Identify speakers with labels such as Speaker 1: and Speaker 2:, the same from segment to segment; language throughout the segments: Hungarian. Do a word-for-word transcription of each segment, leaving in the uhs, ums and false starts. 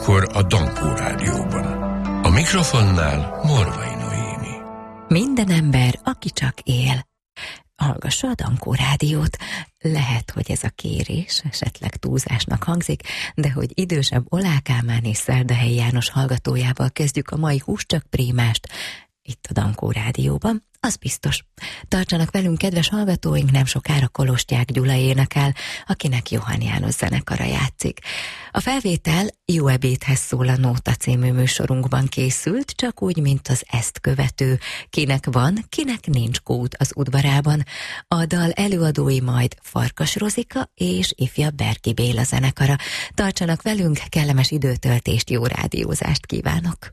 Speaker 1: kilenckor a Dankó Rádióban. A mikrofonnál Morvai Noémi.
Speaker 2: Minden ember, aki csak él, hallgassa a Dankó Rádiót. Lehet, hogy ez a kérés esetleg túlzásnak hangzik, de hogy idősebb Oláh Kálmán és Szerdahelyi János hallgatójával kezdjük a mai Hús csak Prémást itt a Dankó Rádióban, az biztos. Tartsanak velünk, kedves hallgatóink, nem sokára Kolostyák Gyula énekel, akinek Johann János zenekara játszik. A felvétel Jó ebédhez szól a Nóta című műsorunkban készült, csak úgy, mint az ezt követő. Kinek van, kinek nincs kút az udvarában. A dal előadói majd Farkas Rozika és ifja Berki Béla zenekara. Tartsanak velünk, kellemes időtöltést, jó rádiózást kívánok!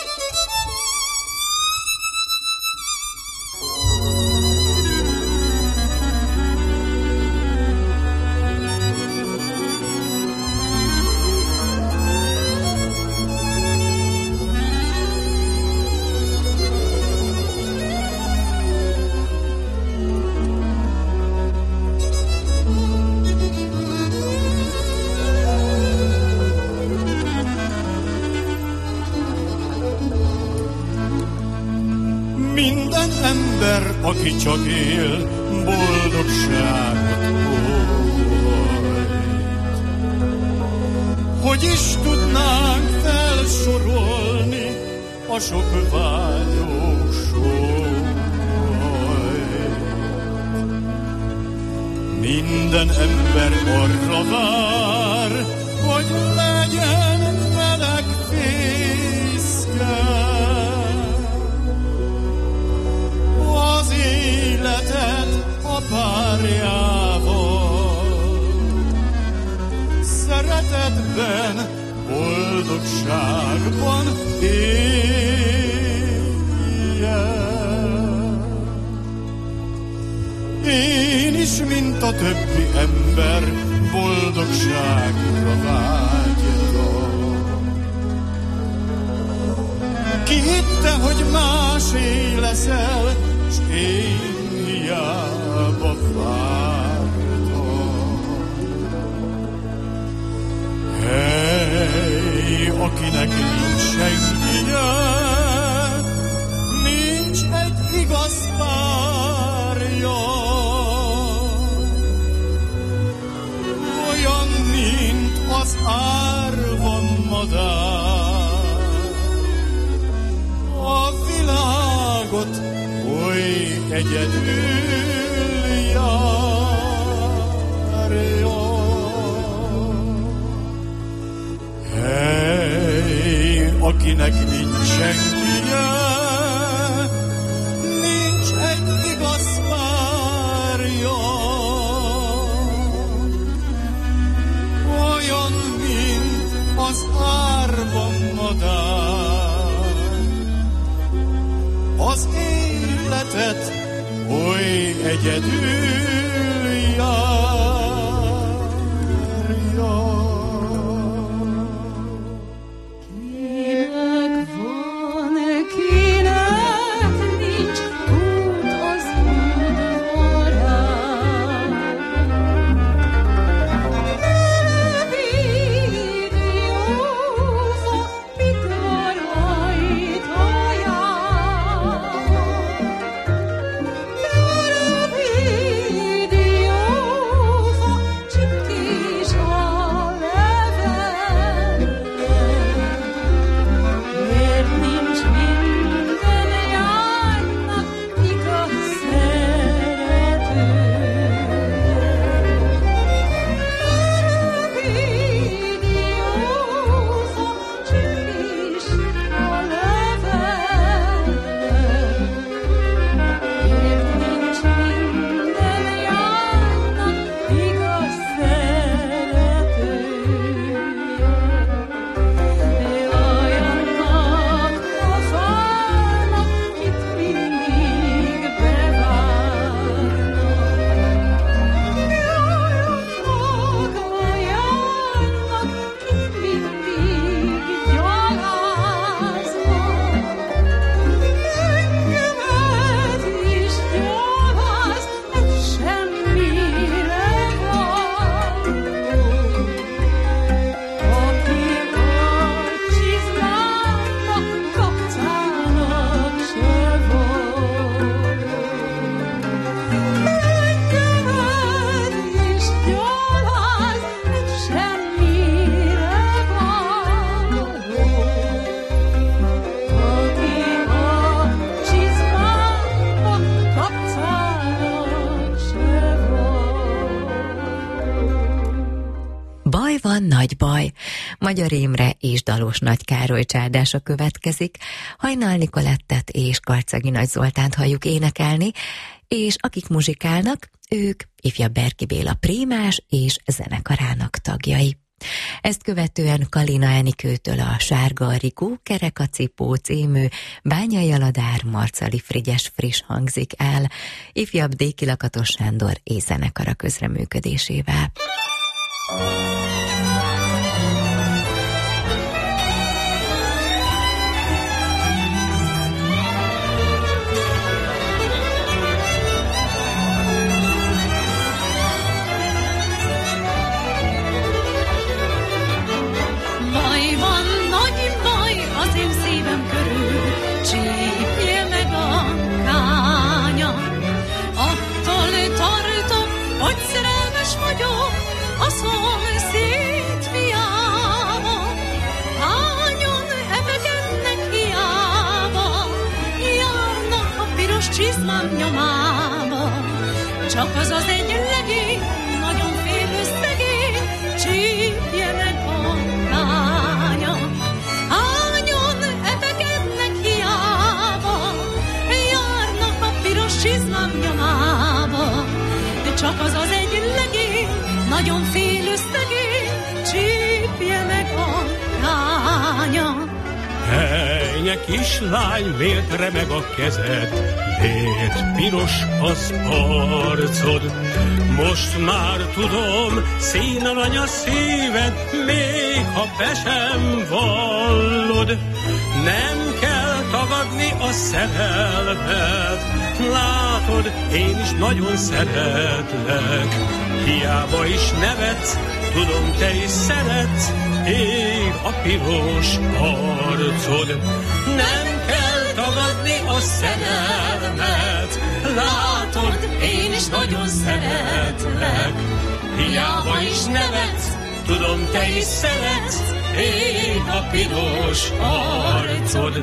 Speaker 3: Minden ember, aki csak él, boldogságot old. Hogy is tudnánk felsorolni a sok vágyó sort. Minden ember arra vár, hogy legyen meleg fészke. Az életet a párjával, szeretetben, boldogságban éljen. Én is, mint a többi ember, boldogságra vágytam. Ki hitte, hogy másé leszel, s én hiába vártam. Hey, akinek nincs senkie, nincs egy igaz párja, olyan, mint az árva madár, a világot oly egyedül járja. Hey, akinek nincs senkie, nincs egy igaz párja, olyan, mint az árva madár, az életet oly egyedül járja.
Speaker 4: Kinek van, kinek nincs út az udvarán. Rövid józa pikarait haján. Rövid
Speaker 2: Magyar Imre és Dalos Nagy Károly csárdása következik, Hajnal Nicolettet és Karcagi Nagy Zoltánt halljuk énekelni, és akik muzsikálnak, ők ifjabb Berki Béla prémás és zenekarának tagjai. Ezt követően Kalina Enikőtől a Sárga Rigó, Kerek a Cipó című Bányai Aladár, Marcali Frigyes friss hangzik el, ifjabb Déki Lakatos Sándor és zenekara közreműködésével.
Speaker 4: Csípje meg a kánya, attól tartok, hogy szerelmes vagyok a szomszéd fiába. Hányan ebegennek hiába, járnak a piros csizmám nyomába. Csak az az egy legény, nagyon félő szegény, csípje meg a kánya. Csizmám nyomába, csak az az egy legény, nagyon félő szegény, csípje meg a lánya.
Speaker 5: Henye kislány, miért remeg a kezed, miért piros az arcod? Most már tudom, színarany a szíved, még ha be sem vallod. Nem kell tagadni a szerelmet, látod, én is nagyon szeretlek. Hiába is nevetsz, tudom, te is szeretsz, ég a piros arcod. Nem kell tagadni a szerelmet, látod, én is nagyon szeretlek. Hiába is nevetsz, tudom, te is szeretsz, ég a piros arcod.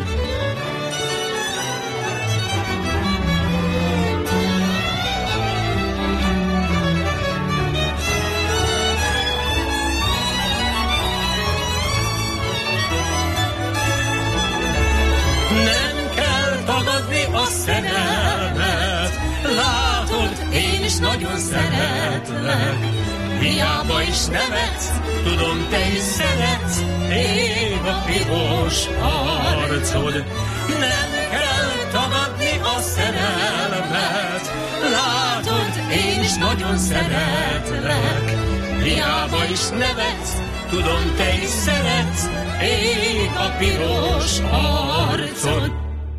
Speaker 5: Nem kell tagadni a szerelmet, látod, én is nagyon szeretlek. Hiába is nevetsz, tudom, te is szeretsz, ég a piros arcod. Nem kell tagadni a szerelmet, látod, én is nagyon szeretlek. Hiába is nevetsz, tudom, te is szeretsz, ég a piros arcod.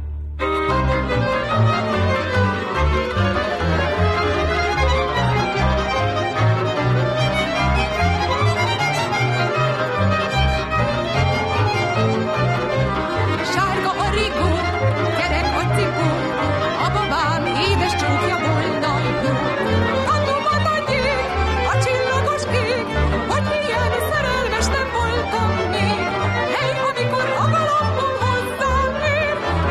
Speaker 6: Sárga a rigó, kerek a cipó, a babám édes csókja boldog jó. Tanulmat a gyék, a csillagos ég, hogy milyen szerelmes nem voltam még. Hely, amikor a galambom hozzám ér,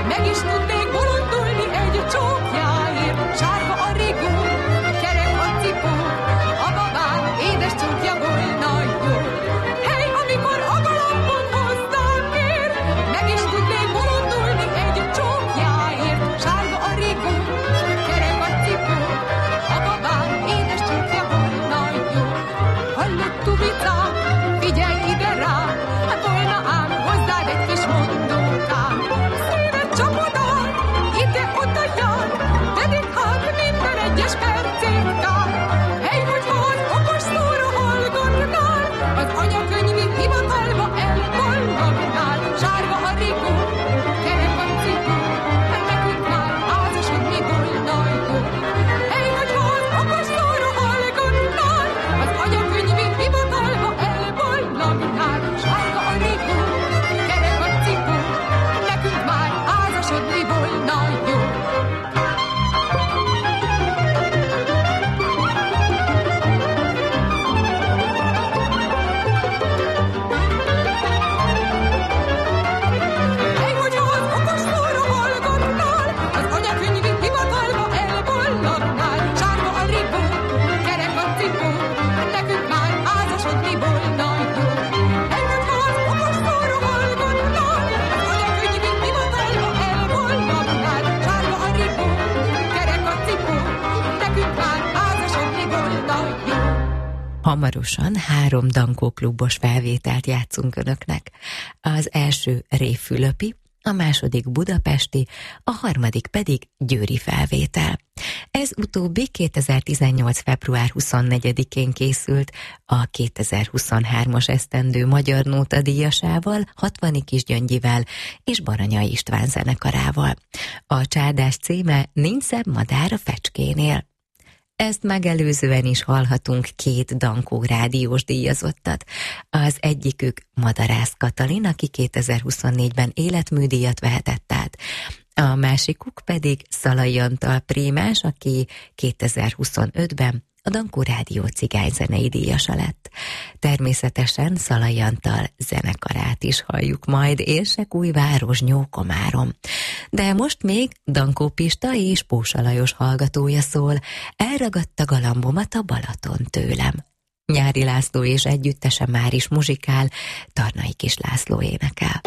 Speaker 2: Hamarosan három Dankó klubos felvételt játszunk önöknek. Az első Révfülöpi, a második budapesti, a harmadik pedig győri felvétel. Ez utóbbi kétezer-tizennyolc február huszonnegyedikén készült a kétezer-huszonhármas esztendő Magyar Nóta díjasával, Hatvani Kisgyöngyivel és Baranyai István zenekarával. A csárdás címe Nincs szebb madár a fecskénél. Ezt megelőzően is hallhatunk két Dankó rádiós díjazottat. Az egyikük Madarász Katalin, aki kétezer-huszonnégyben életműdíjat vehetett át. A másikuk pedig Szalai Antal prímás, aki kétezer-huszonötben a Dankó Rádió cigányzenei díjasa lett. Természetesen Szalai Antal zenekarát is halljuk majd, Érsekújváros, Nyókomárom. De most még Dankó Pista és Pósa Lajos hallgatója szól, elragadta galambomat a Balaton tőlem. Nyári László és együttese már is muzsikál, Tarnai Kis László énekel.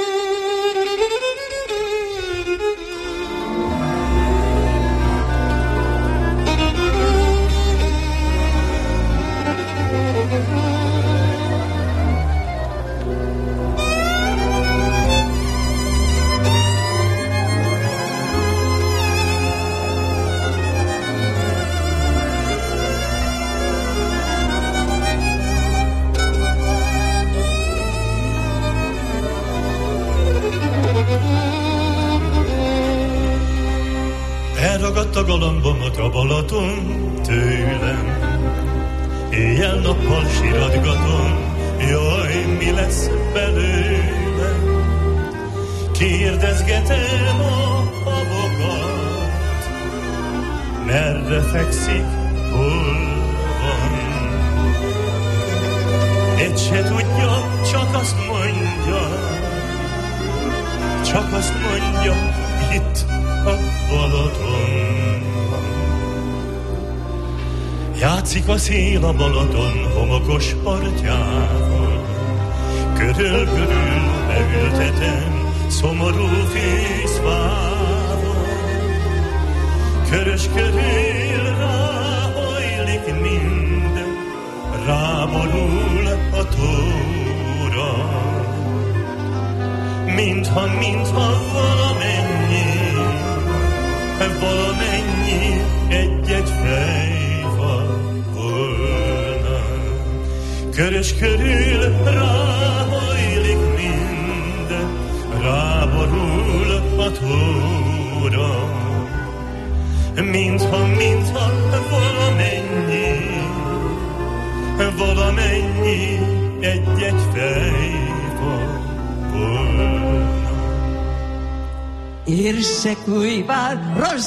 Speaker 3: Elragadt a galambomat a Balaton tőlem, éjjel-nappal siratgatom, jaj, mi lesz belőlem. Kérdezgetem a habokat, merre fekszik, hol van. Egy se tudja, csak azt mondja, csak azt mondja, itt a Balatonban. Játszik a szél a Balaton homokos partjával, körül-körül leültetem szomorú fészfával. Körös körül ráhajlik minden, ráborul a tóra. Mintha, mintha valamennyi, valamennyi egy-egy fejfa volna. Körös körül ráhajlik minden, ráborul a tóra. Mintha, mintha valamennyi, valamennyi egy-egy fejfa volna.
Speaker 7: Érsekújváros,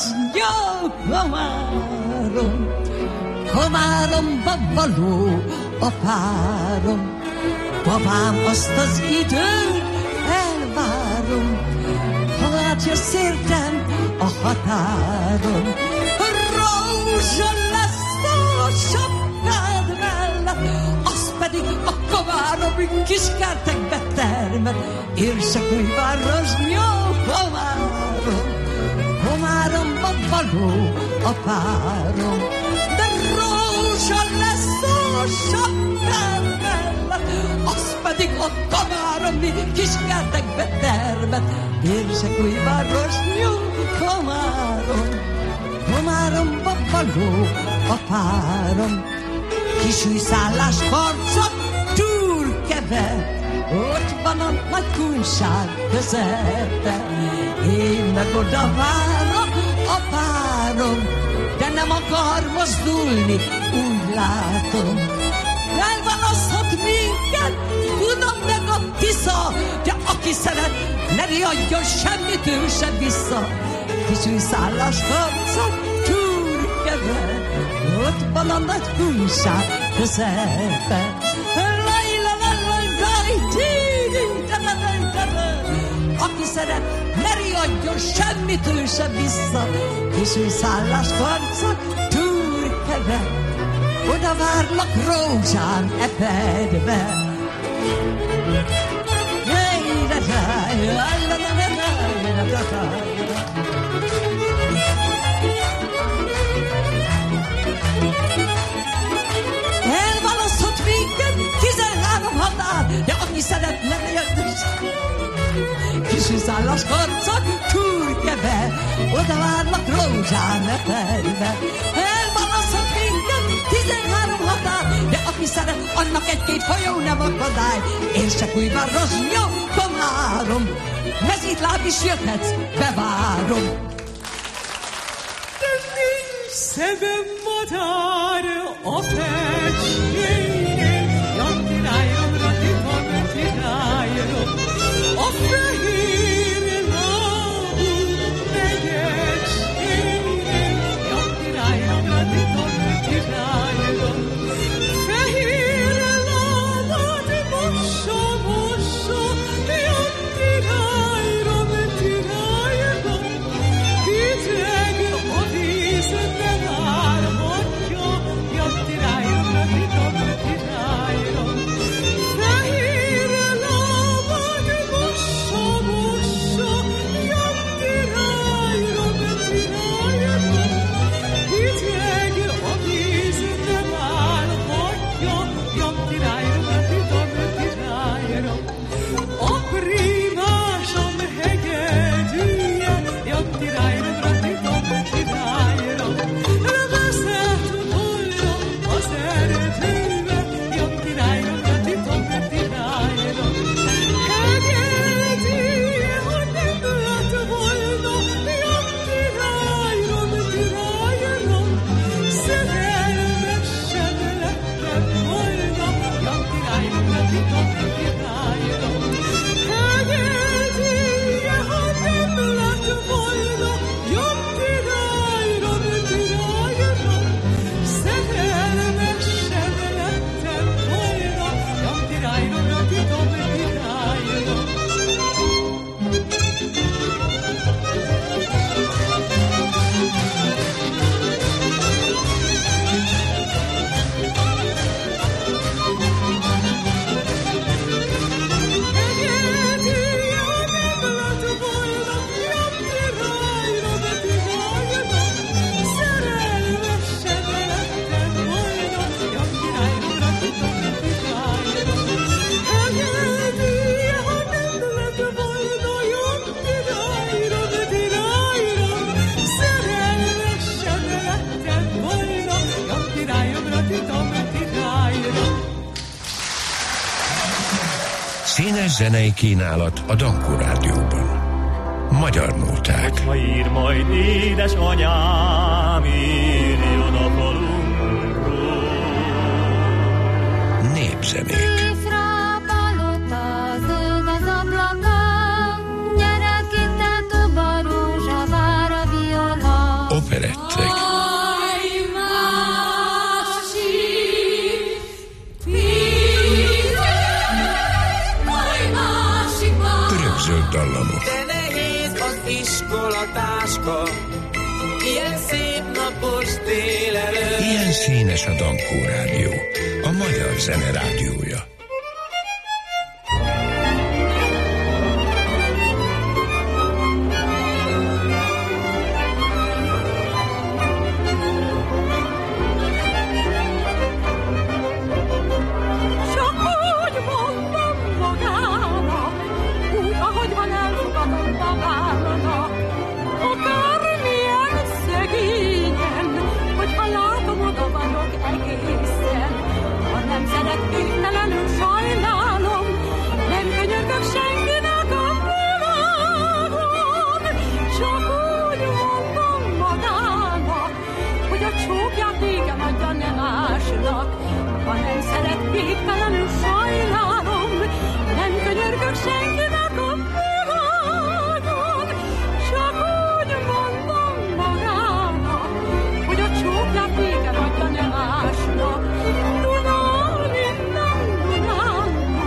Speaker 7: Nyókomárom, Komáromba való a párom. Babám, azt az időt elvárom, ha átjössz értem a határon. Rózsa lesz a sapkád mellett, az pedig a Komáromi kiskertekbe termel. Érsekújváros, Nyókomárom, Komáromba való a párom. De rózsa lesz a sapkád mellett, az pedig a Komáromi kiskertekbe termel. Érsekújváros, Nyókomárom, Komáromba való a párom. Kisújszállás harcot Túrkeve, ott van a nagy kunság közepe. Én meg oda várok a párom, de nem akar mozdulni, úgy látom. Elválaszthat minket, tudom meg a Tisza, de aki szeret, ne riadjon semmit, ő sem vissza. Kisújszállás harcot Túrkeve, ott van a nagy kunság közepe. Aki szeret, ne riadjon semmit, ő sem vissza. Kisújszállás harcot Túrkeve, oda várlak rózsán epedve. Elválaszthat Kisűszállas karcak, turkebe, oda várlak rózsán eperbe. Elbalaszok minket, tizenhárom határ, de aki szeret, annak egy-két folyó nem akadály. Én se kújvár rozsnya, komárom, mezítláb is jöhetsz, bevárom.
Speaker 5: De nincs szemem madár a fecskén, jantirájrom, ratitom, tirájrom, a fehér lábú megyecskén, jantirájrom, ratitom, tirájrom, fehér lábad mossa, mossa, jantirájrom, tirájrom, hideg a víz nem árhatja, jantirájrom, ratitom, tirájrom, fehér lábad mossa, mossa, jantirájrom, tirájrom, hideg a víz nem árhatja, jantirájrom, ratitom, tirájrom, a prímásom hegedűje, jantirájrom, ratitom, tirájrom, vezet volna az erdőbe, jantirájrom, ratitom, tirájrom, hegedűje, ha nem lett volna, jantirájrom, tirájrom, szerelmesebb lettem volna, jantirájrom, ratitom, tirájrom, hegedűje, ha nem lett volna, jantirájrom, tirájrom, szerelmesebb lettem volna, jantirájrom, ratitom, tirájrom. Hegedűje, ha nem lett volna, jantirájrom, tirájrom, szerelmesebb lettem volna, jantirájrom, ratitom, tirájrom. Hegedűje, ha nem lett volna, jantirájrom, tirájrom, szerelmesebb lettem volna, jantirájrom, ratitom, tirájrom.
Speaker 1: Színes zenei kínálat a Dankó Rádióban. Magyar nóták.
Speaker 5: Ha ír majd édesanyám, írjon a falunkról.
Speaker 1: Népzenék.
Speaker 8: Észre palota, zöld az ablaka, gyerek itt a tuba, rózsa, vár a viola.
Speaker 1: Operettek. Örökzöld dallamok.
Speaker 9: De nehéz az iskolatáska, ilyen szép napos délelőtt.
Speaker 1: Ilyen színes a Dankó Rádió, a magyar zene rádiója.
Speaker 6: Csak úgy mondom magának, úgy, ahogy van, elfogadom magának. Akármilyen szegényen, hogyha látom, oda vagyok egészen. Ha nem szeret, végtelenül sajnálom, nem könyörgök senkinek a világon. Csak úgy mondom magának, hogy a csókját végem adja, nem másnak. Ha nem szeret, végtelenül sajnálom, nem könyörgök senkinek a világon. Csak úgy mondom magának, hogy a csókját végem adja, nem másnak. Dunálni nem dunálni,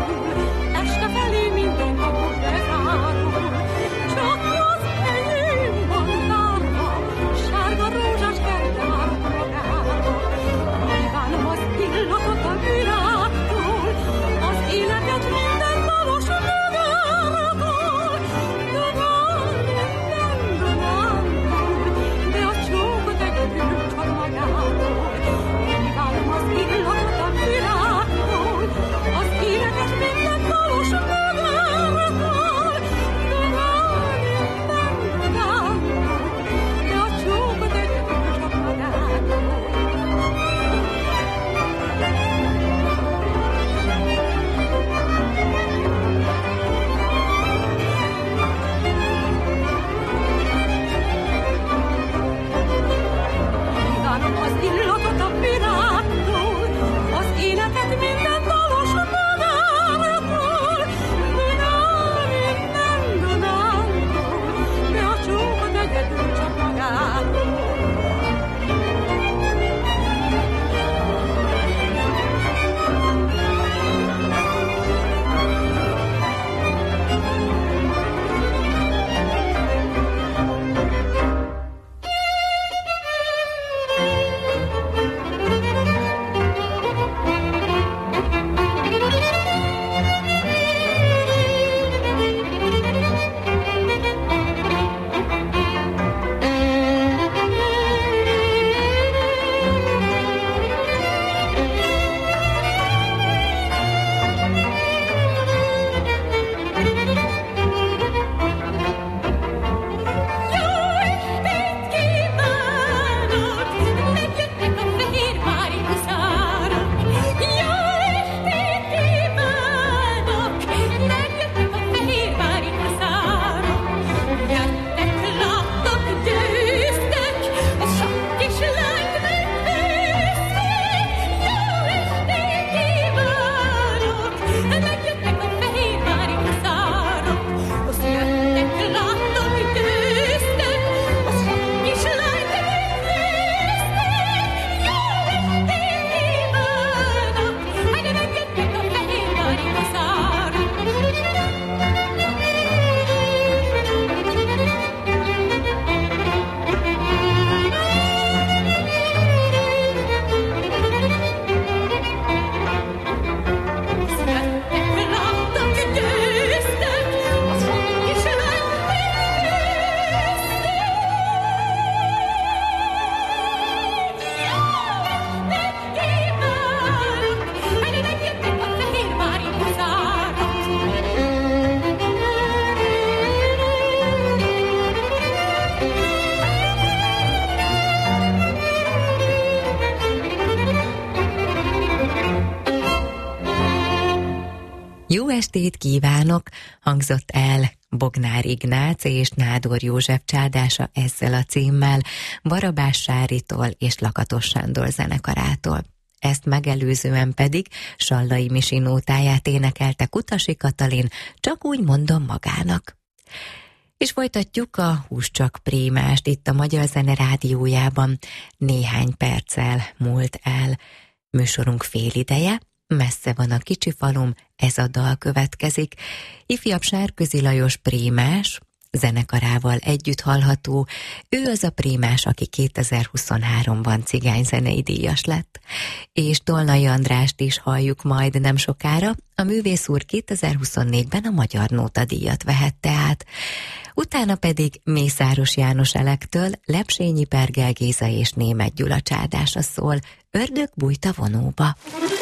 Speaker 2: estét kívánok, hangzott el Bognár Ignác és Nádor József csádása ezzel a címmel Barabás Sáritól és Lakatos Sándor zenekarától. Ezt megelőzően pedig Sallai Misi nótáját énekelte Kutasi Katalin, Csak úgy mondom magának. És folytatjuk a Húscsak Prémást itt a Magyar Zene Rádiójában. Néhány perccel múlt el műsorunk félideje, Messze van a kicsi falum, ez a dal következik. Ifjabb Sárközi Lajos prémás, zenekarával együtt hallható. Ő az a prémás, aki kétezer-huszonháromban cigányzenei díjas lett. És Tolnai Andrást is halljuk majd nem sokára. A művész úr kétezer-huszonnégyben a Magyar Nóta díjat vehette át. Utána pedig Mészáros János Elektől Lepsényi Pergel Géza és Németh Gyula csádása szól, Ördög bújt a vonóba.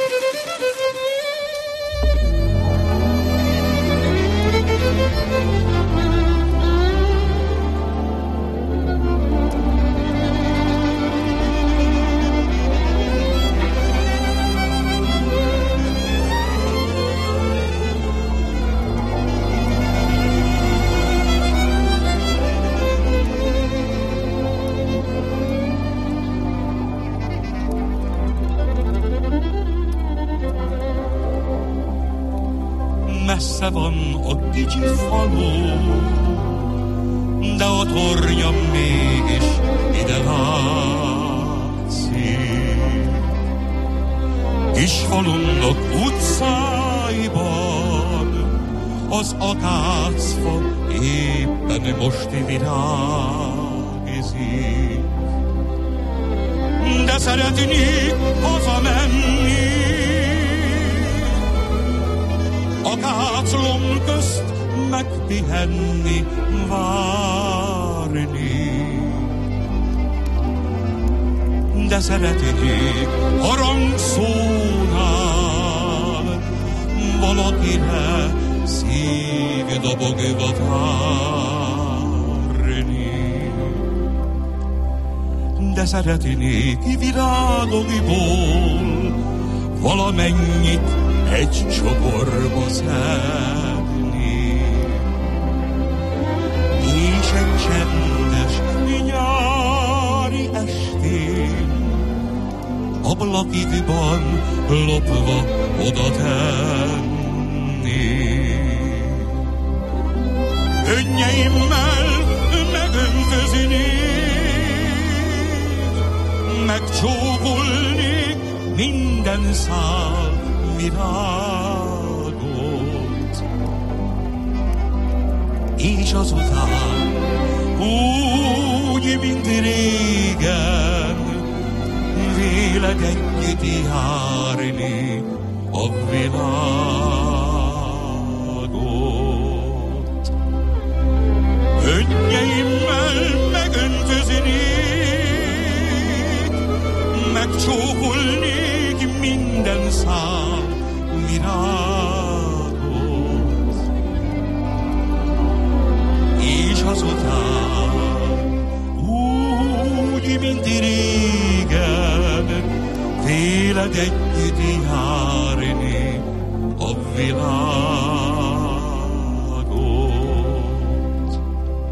Speaker 3: Messze van a kicsi falu, de a tornya mégis ide látszik. Kis falunknak utcáiban az akácfa éppen most virágzik. De szeretnék hazamenni, akáclom közt megpihenni, várni. De szeretnék harangszónál valakire szívdobogva várni. De szeretnék virágokból valamennyit egy csokorba szedni, és egy csendes nyári estén ablakidban lopva oda tenni. Könnyeimmel megöntöznék, megcsókolnék minden szál virágot, és azután úgy, mint régen, vélek együtt járni a világot. Könnyeimmel megöntöznék, megcsókolnék minden szál virágot, és azután úgy, mint régen, véled együtt járni a világot.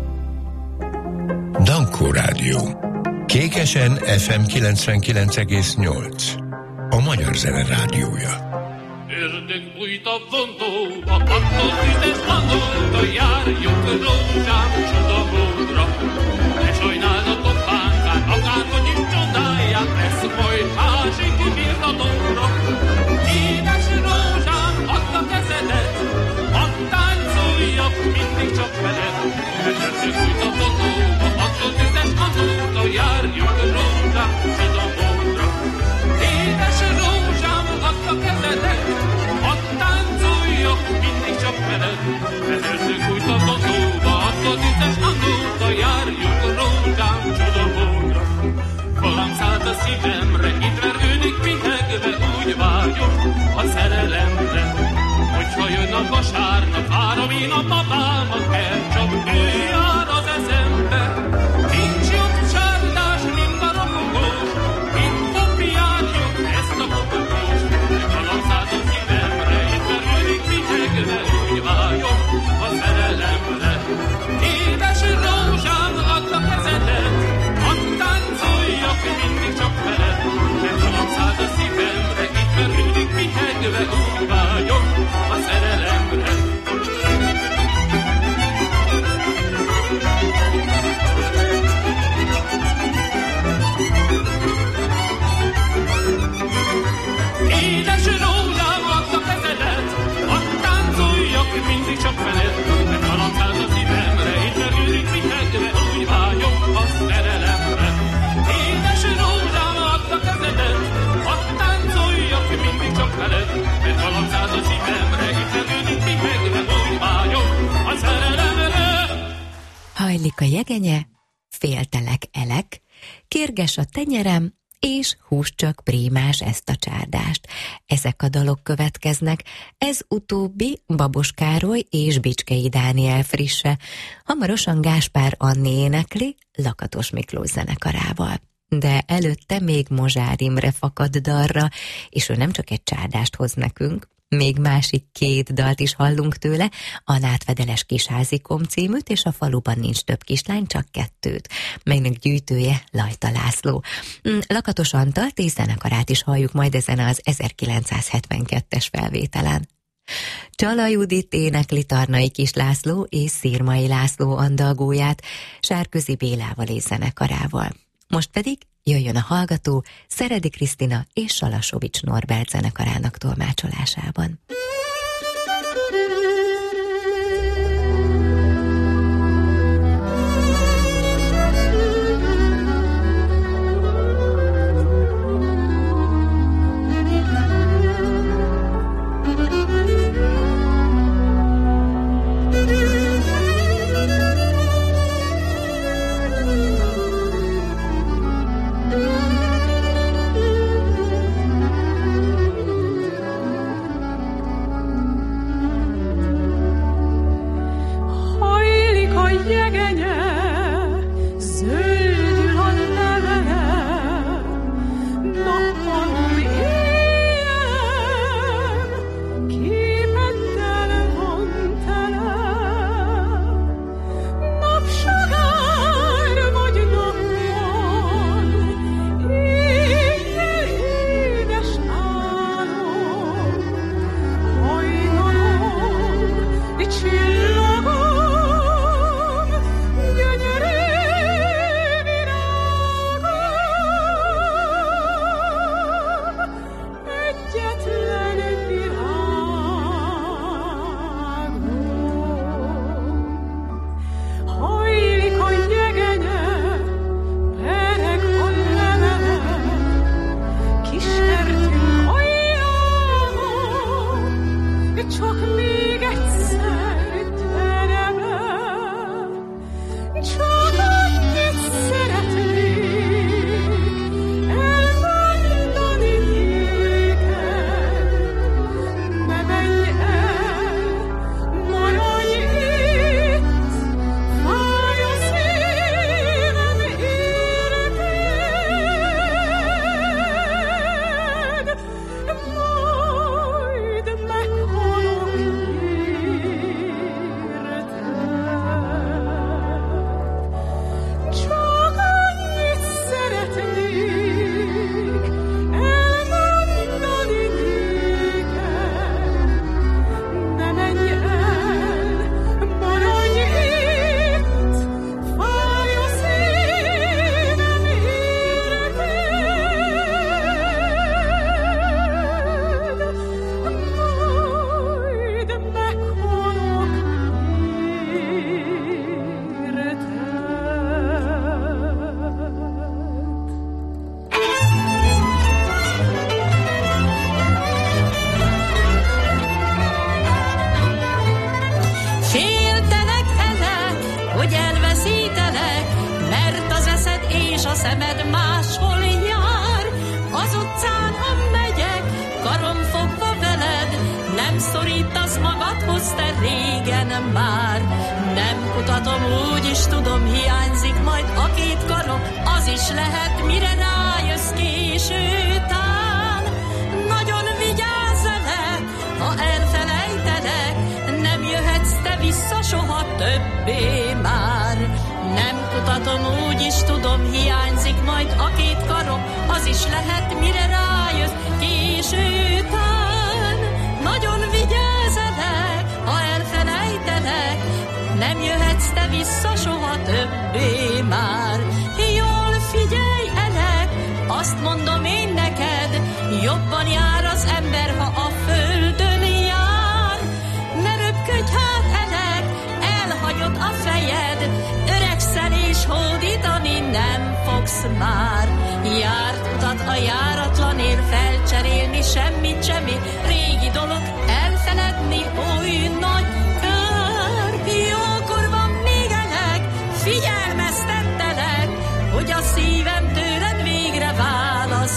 Speaker 1: Dankó Rádió. Kékesen ef em kilencvenkilenc egész nyolc. A Magyar Zene Rádiója.
Speaker 5: Ördög bújt a vontóba, attól tüzes gondolta, járjunk rózsám csodamódra. Ne sajnáld a toppánkát, akárhogy is csodáját, lesz majd másik birtotomra. Édes rózsám, add a kezedet, hadd táncoljak mindig csak veled. Ördög bújt a vontóba, attól tüzes gondolta, járjunk rózsám csodamódra. Édes rózsám, add a kezedet, hadd táncoljak mindig csak veled. Ez ördög bújt a vontóba, attól tüzes gondolta, járjunk rózsám csodamódra. Valam szállt a szívemre, itt vergődik pihegve, úgy vágyom a szerelemre. Hogyha jön a vasárnap, várom én a babámat, mert csak ő jár az eszembe. Nincs jobb csárdás, mint a ropogós, mint kopjáljuk ezt a kopogós. Valam szállt a szívemre, itt vergődik pihegve,
Speaker 2: hajlik a jegenye, féltelek elek, kérges a tenyerem, és hús csak prímás ezt a csárdást. Ezek a dalok következnek, ez utóbbi Babos Károly és Bicskei Dániel frisse, hamarosan Gáspár Anni énekli Lakatos Miklós zenekarával. De előtte még Mozsár Imre fakad dalra, és ő nem csak egy csárdást hoz nekünk, még másik két dalt is hallunk tőle, a Nátvedeles Kisházikom címűt, és a Faluban nincs több kislány, csak kettőt, melynek gyűjtője Lajta László. Lakatos Antalt és zenekarát is halljuk majd ezen az ezerkilencszázhetvenkettes felvételen. Csala Judit énekli Tarnai Kis László és Szirmai László andalgóját Sárközi Bélával és zenekarával. Most pedig jöjjön a hallgató Szeredi Krisztina és Salasovics Norbert zenekarának tolmácsolásában.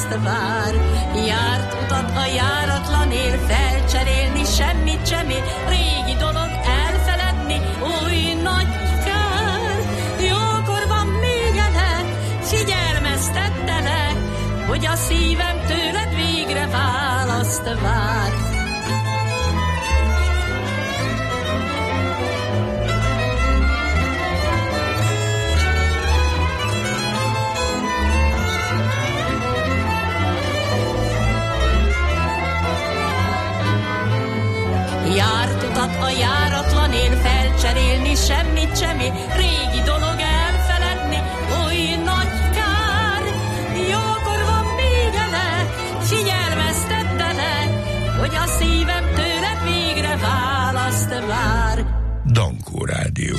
Speaker 10: választ vár. Járt utat a járatlan él, felcserélni semmit semmi, régi dolog elfeledni, új nagy kár. Jókor van még elek, figyelmeztettelek, hogy a szívem tőled végre választ vár. Járt utat a járatlan él, felcserélni semmit semmi, régi dolog elfeledni, új nagy kár. Jókor van még elek, figyelmeztettelek, hogy a szívem tőled végre választ vár.
Speaker 1: Dankó Rádió.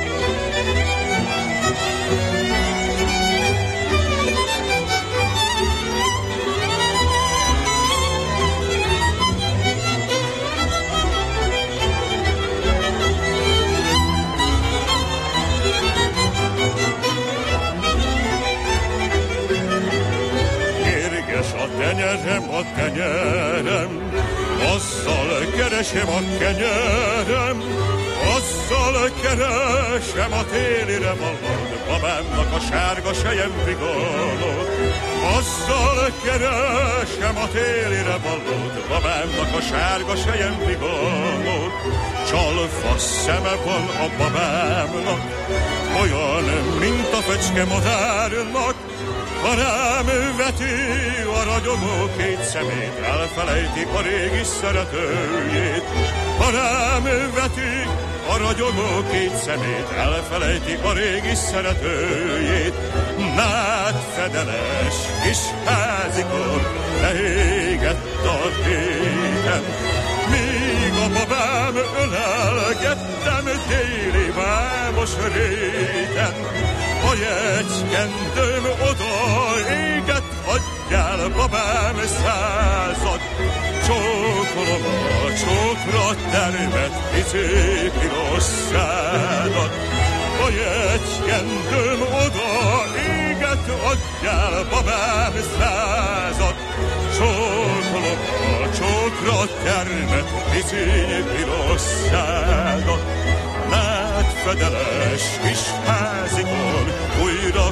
Speaker 3: A tenyerem, a tenyerem, azzal keresem a kenyerem, azzal keresem a télire valót, babámnak a sárga sejem vigolót. Azzal keresem a télire valót, babámnak a sárga sejem vigolót. Csalfa szeme van a babámnak, olyan, mint a fecske madárnak. Ha rám veti a ragyogó két szemét, elfelejti a régi szeretőjét. Ha rám veti a ragyogó két szemét, elfelejti a régi szeretőjét. Nád fedeles kis házikon leégett a réten, míg a babám ölelgettem téli vámos réten. A jegykendőm oda égett, adjál babám százat. Csókolom a csókra termet, pici piros szádat. A jegykendőm oda égett, adjál babám százat. Csókolom a csókra termet, pici piros szádat. Fedeles kis házikon újra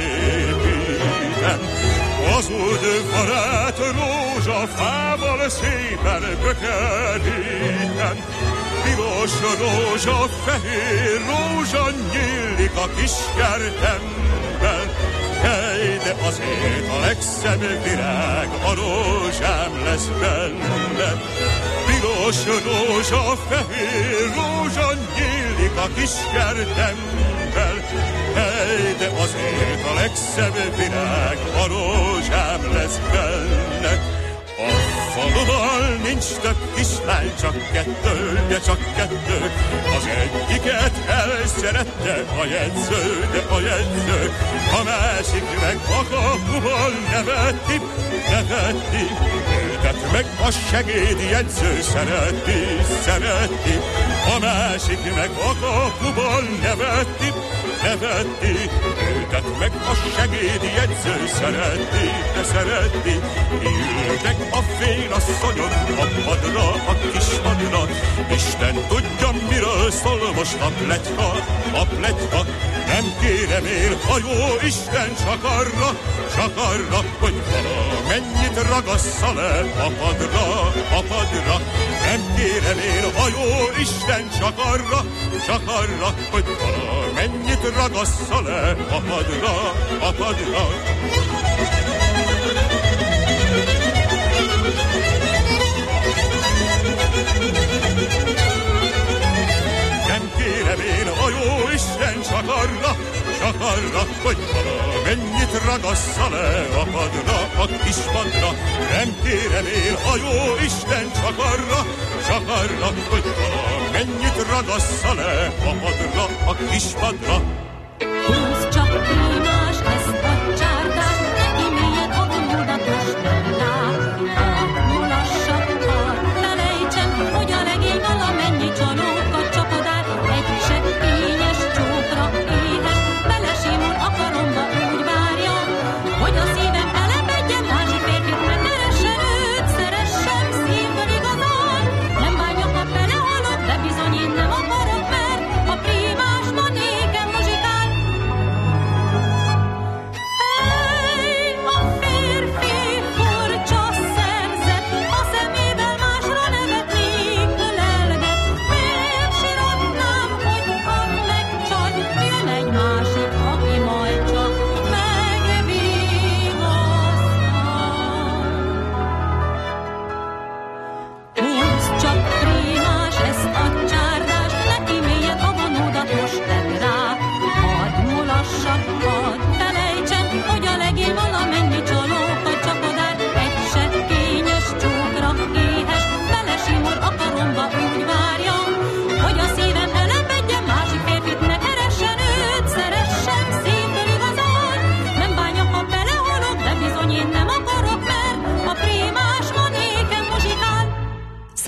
Speaker 3: felépítem. Az udvarát rózsafával szépen bökerítem. Piros rózsa, fehér rózsa nyílik a kis kertemben. Hely, de azért a legszebb virág a rózsám lesz bennem. Piros rózsa, fehér rózsa nyílik a kis kertemben. Hely, de azért a legszebb virág a rózsám lesz benne. A faluban nincs több kislány, csak kettő, de csak kettő. Az egyiket elszerette a jegyző, de a jegyző. A másik meg a kapuban neveti, neveti. Őtet meg a segédjegyző szereti, szereti. A másik meg a kapuban neveti, neveti. Őtet meg a segédjegyző szereti, de szereti. Ültek a fénasszonyok a padra, a kis padra. Isten tudja, miről szól most a pletyka, a pletyka. Nem kérem én, a jó Isten csak arra, csak arra, hogy valamennyit ragassza le a padra, a padra. Nem kérem én, a jó Isten csak arra, csak arra, hogy valamennyit ragassza le a padra, a padra. Nem kérem én, a jó Isten csak arra, csak arra, hogy valamennyit ragassza le a padra, a kis padra. Nem kérem én, a jó Isten csak arra, csak arra, hogy valamennyit ragassza le a padra, a kis padra.
Speaker 4: Húzd csak Émás ezt a csárdást, neki miért a gomuldatos nem lát. A mulassak, ha felejtsem, hogy a legény valamennyi csalókat csapadál. Egy seggényes csókra éhes, belesimul a karomba úgy várja, hogy a szívem elebedjen másik fél.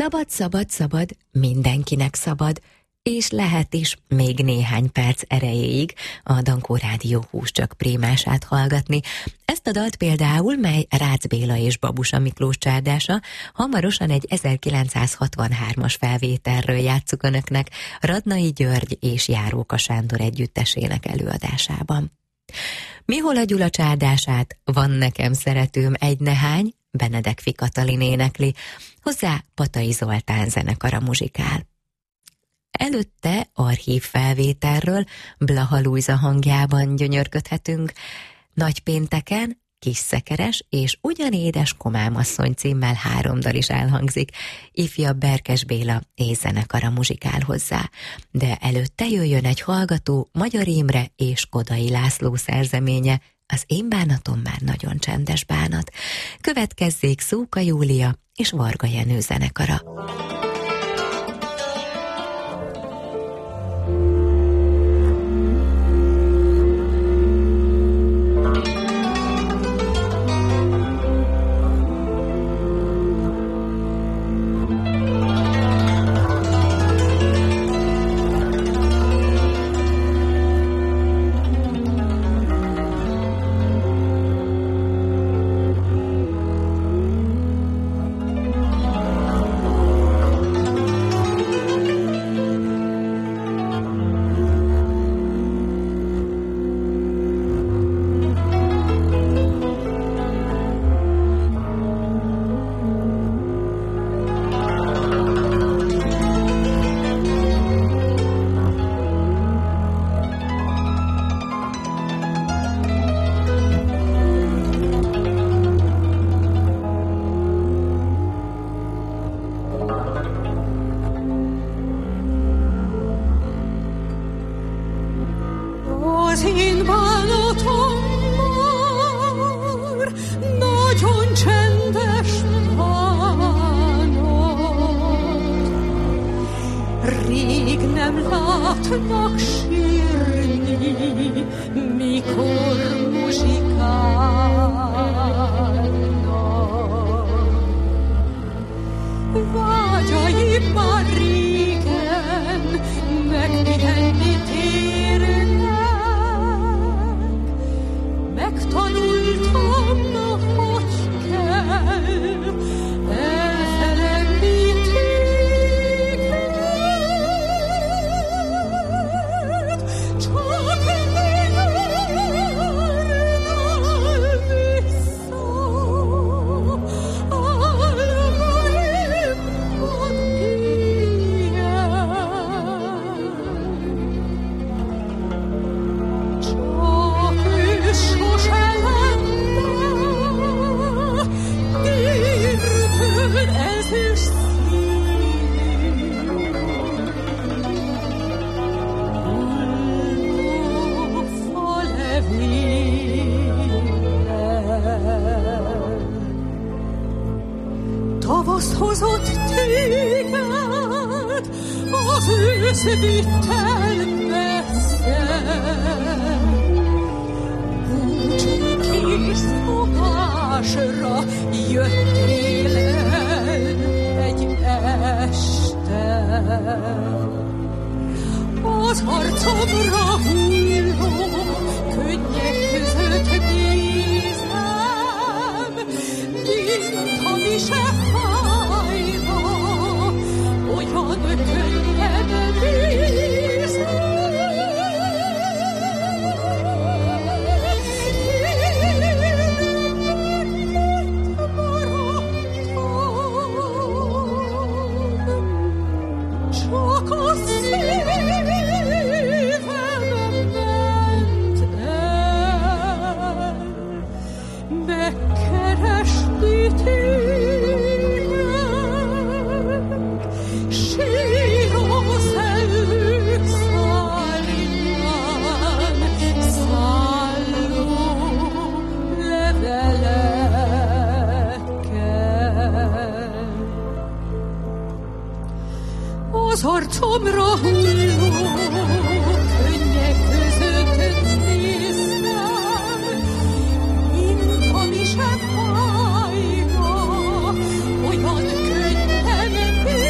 Speaker 2: Szabad, szabad, szabad, mindenkinek szabad, és lehet is még néhány perc erejéig a Dankó Rádió húscsak prémását hallgatni. Ezt a dalt például, mely Rácz Béla és Babusa Miklós csárdása, hamarosan egy ezerkilencszázhatvanhármas felvételről játsszuk önöknek Radnai György és Járóka Sándor együttesének előadásában. Mihola Gyula csárdását Van nekem szeretőm egy nehány, Benedek Katalin énekli, hozzá Patai Zoltán zenekara muzsikál. Előtte archív felvételről Blaha Lujza hangjában gyönyörködhetünk, Nagypénteken Kisszekeres és Ugyanédes Komámasszony címmel három dal is elhangzik, ifjabb Berkes Béla és zenekara muzsikál hozzá, de előtte jöjjön egy hallgató Magyar Imre és Kodai László szerzeménye, Az én bánatom már nagyon csendes bánat. Következzék Szóka Júlia és Varga Jenő zenekara.
Speaker 6: Az arcomra hulló könnyek között néztem, mint ami sem fájna, olyan könnyen néztem.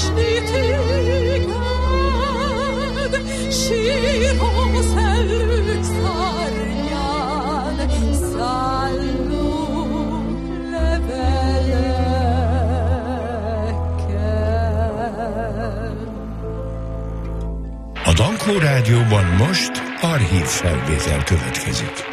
Speaker 6: keresni téged, síró szellők szárnyán, szálló levelekkel.
Speaker 1: A Dankó Rádióban most archív felvétel következik.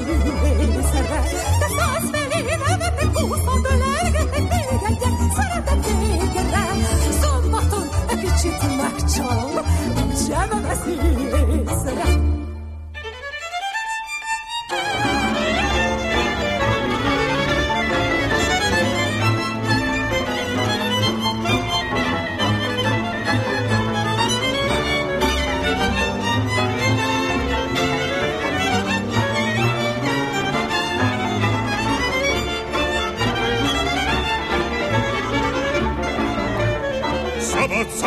Speaker 6: Észre, de száz felé nevetek, húszad ölelgetek, még egyet szeretek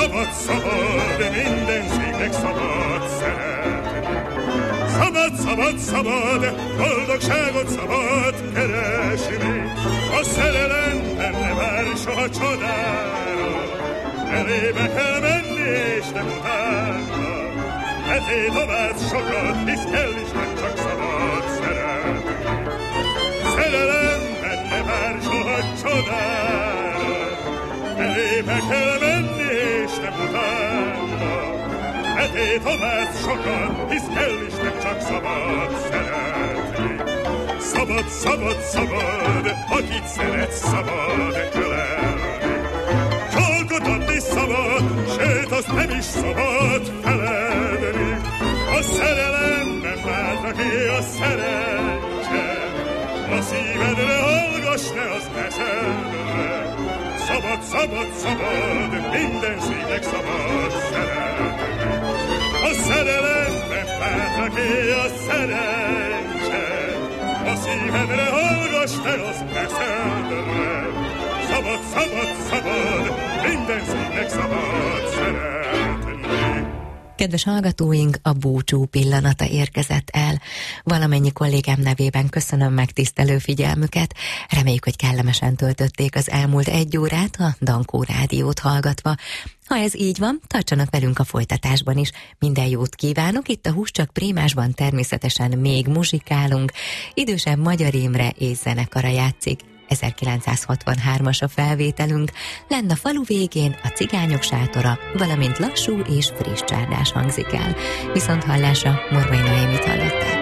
Speaker 3: Szabad, szabad, minden szívnek szabad szeretni. Szabad, szabad, szabad, boldogságot szabad keresni. A szerelem benne vár soha csodára, elébe kell menni és nem utána. Eté tovább sokat, hisz kell is nem csak szabad szeretni. Szerelem benne vár soha csodára, elébe kell menni és nem utána. Eté tovább sokat, hisz kell is nem csak szabad szeretni. Szabad, szabad, szabad, akit szeret szabad ölelni. Csókot adni szabad, sőt azt nem is szabad feledni. A szerelem nem vált, aki a szerencse. A szívedre hallgass, ne az eszedre. Szabad, szabad, szabad, minden szívnek szabad szeretni. A szerelem nem vált, aki a szerencse. A szívedre hallgass, ne az eszedre. Szabad, szabad, szabad, minden szívnek szabad szeretni.
Speaker 2: Kedves hallgatóink, a búcsú pillanata érkezett el. Valamennyi kollégám nevében köszönöm megtisztelő figyelmüket. Reméljük, hogy kellemesen töltötték az elmúlt egy órát a Dankó Rádiót hallgatva. Ha ez így van, tartsanak velünk a folytatásban is. Minden jót kívánok, itt a Húscsak Prémásban természetesen még muzsikálunk. Idősebb Magyar Imre és zenekara játszik. ezerkilencszázhatvanhármas a felvételünk, lenn a falu végén a Cigányok sátora, valamint lassú és friss csárdás hangzik el. Viszont hallásra, Morvai Noémit hallották.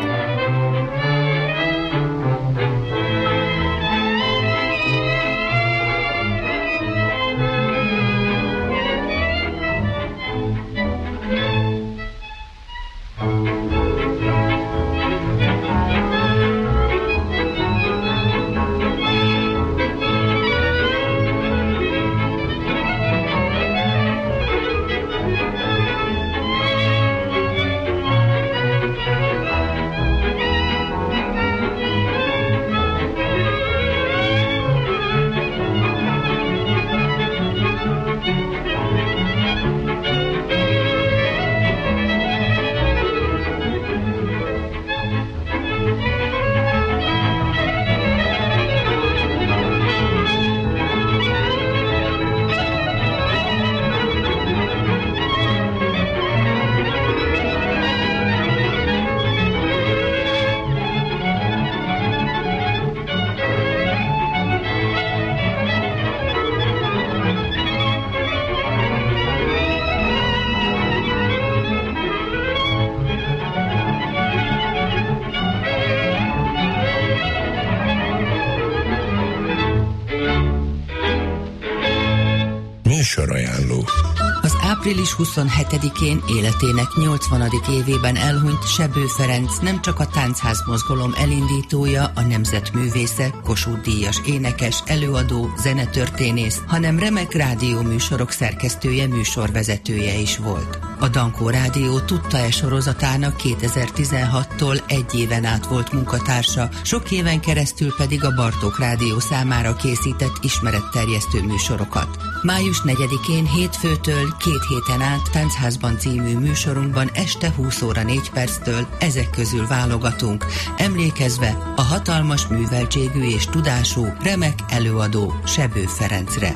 Speaker 1: Műsorajánló.
Speaker 11: Az április huszonhetedikén életének nyolcvanadik évében elhunyt Sebő Ferenc nem csak a táncház mozgalom elindítója, a nemzetművésze, Kossuth-díjas énekes, előadó, zenetörténész, hanem remek rádióműsorok szerkesztője, műsorvezetője is volt. A Dankó Rádió Tudta-e sorozatának kétezer-tizenhattól egy éven át volt munkatársa, sok éven keresztül pedig a Bartók Rádió számára készített ismeretterjesztő műsorokat. május negyedikén hétfőtől két héten át Táncházban című műsorunkban este húsz óra négy perctől ezek közül válogatunk, emlékezve a hatalmas műveltségű és tudású, remek előadó Sebő Ferencre.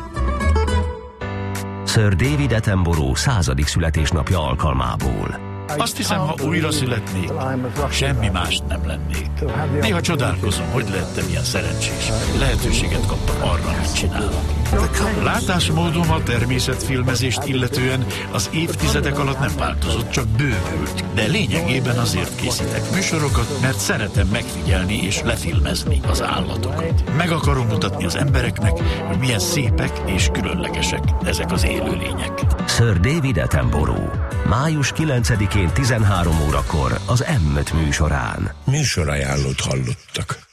Speaker 12: Sir David Attenborough századik születésnapja alkalmából.
Speaker 13: Azt hiszem, ha újra születnék, semmi mást nem lennék. Néha csodálkozom, hogy lehettem ilyen szerencsés. Lehetőséget kaptam arra, amit csinálok. Látásmódom a természetfilmezést illetően az évtizedek alatt nem változott, csak bővült. De lényegében azért készítek műsorokat, mert szeretem megfigyelni és lefilmezni az állatokat. Meg akarom mutatni az embereknek, hogy milyen szépek és különlegesek ezek az élőlények.
Speaker 12: Sir David Attenborough. május kilencedikén tizenhárom órakor az M öt műsorán.
Speaker 1: Műsorajánlót hallottak.